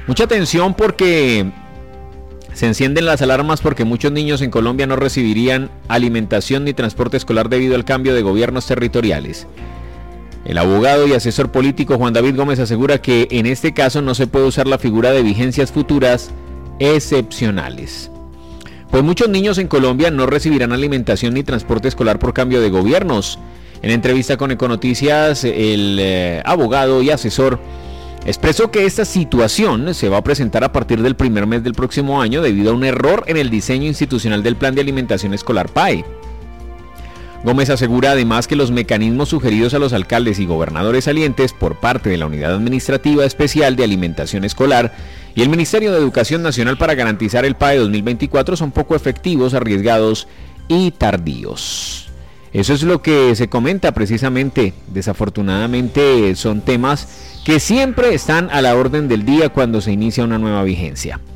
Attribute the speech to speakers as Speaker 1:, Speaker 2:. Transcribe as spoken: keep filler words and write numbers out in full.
Speaker 1: Mucha atención porque se encienden las alarmas porque muchos niños en Colombia no recibirían alimentación ni transporte escolar debido al cambio de gobiernos territoriales. El abogado y asesor político Juan David Gómez asegura que en este caso no se puede usar la figura de vigencias futuras excepcionales. Pues muchos niños en Colombia no recibirán alimentación ni transporte escolar por cambio de gobiernos. En entrevista con Econoticias, el eh, abogado y asesor expresó que esta situación se va a presentar a partir del primer mes del próximo año debido a un error en el diseño institucional del Plan de Alimentación Escolar P A E. Gómez asegura además que los mecanismos sugeridos a los alcaldes y gobernadores salientes por parte de la Unidad Administrativa Especial de Alimentación Escolar y el Ministerio de Educación Nacional para garantizar el P A E dos mil veinticuatro son poco efectivos, arriesgados y tardíos. Eso es lo que se comenta precisamente. Desafortunadamente son temas que siempre están a la orden del día cuando se inicia una nueva vigencia.